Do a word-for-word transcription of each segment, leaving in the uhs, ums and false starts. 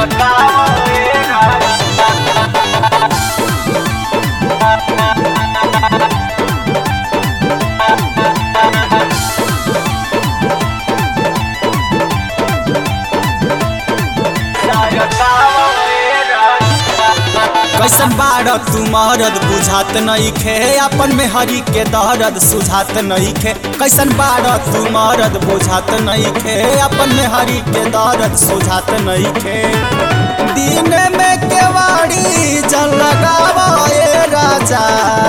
कैसन बाड़ तू मरद बुझात नइखे अपन में हरी के दर्द सुझात नइखे। कैसन बाड़ तू मरद बुझात नइखे अपन में हरी के दर्द सुझात नइखे। दिन में केवाड़ी जल लगावा ए राजा,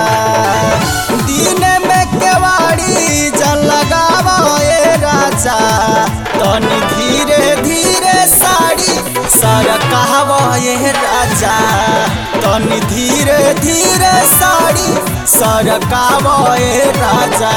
दिन में केवाड़ी जल लगावा ए राजा। तनी धीरे धीरे साड़ी सरकावा ए राजा, तनी धीरे धीरे साड़ी सरकावा ए राजा।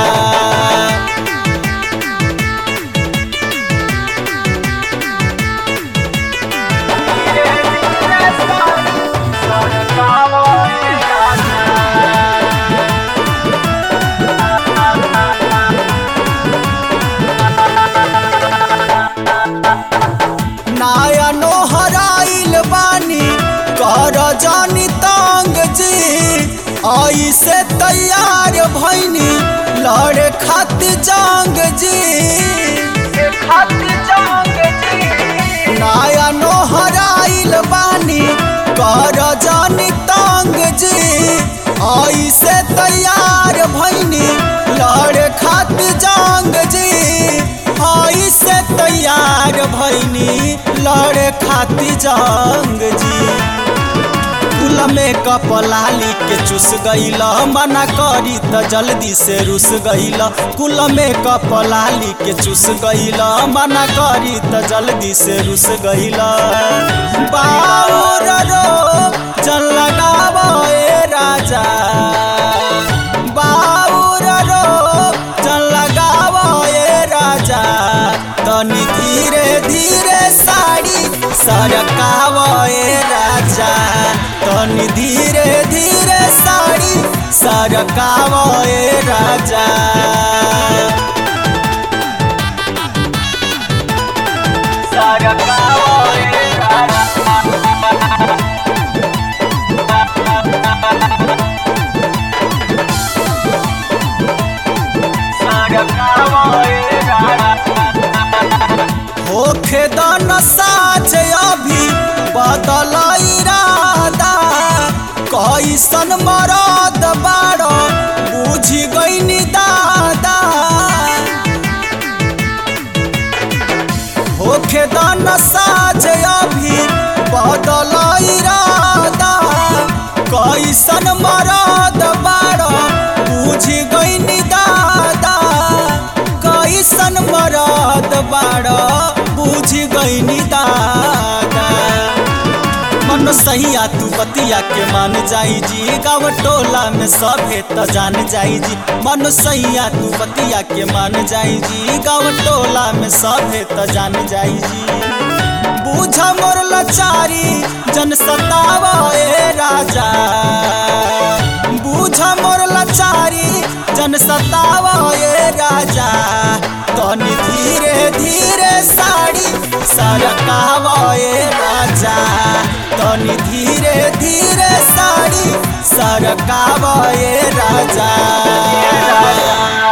नाया नोहराइल बानी कर जानी तंग जी, आई से तैयार भैनी लड़े खातिर जंग जी। नाया नोहराइल बानी कर जानी तंग जी, आई से तैयार भैनी लड़े खातिर जंग जी। आई से तैयार भैनी लड़े खातिर जंग जी। कुल में कपलाली के चुस गईल, मना करी त जल्दी से रुस गईल। कुल में कपलाली के चुस गईल, मना करी त जल्दी से रुस गईल। बाउर रो जल लगावा ए राजा, बाउर रो जल लगावा ए राजा। तनी धीरे धीरे साड़ी सरकावा ए राजा, तनी धीरे धीरे साड़ी सरकावा ए राजा। सरकावा ए राजा, सरकावा ए राजा। होखे दन साज अभी बदल इरादा, कैसन मरद बाड़ बुझी गईनी दादा। होखे दन साज अभी बदल इरादा, कैसन मरद बाड़ बुझी गईनी दादा। कैसन मरद बाड़ बुझी गईनी दादा। मन सहिया तू बतिया के मान जाई जी, गाँव टोला में सभे त जान जाई जी। मन सहिया तू बतिया के मान जाई जी, गाँव टोला में सभे त जान जाई जी। बुझ मोर लाचारी जन सतावा ए राजा, बुझ मोर लाचारी जन सतावा ए राजा। तनी धीरे धीरे साड़ी सरकावा ए राजा, तनी धीरे धीरे साड़ी सरकावा ए राजा।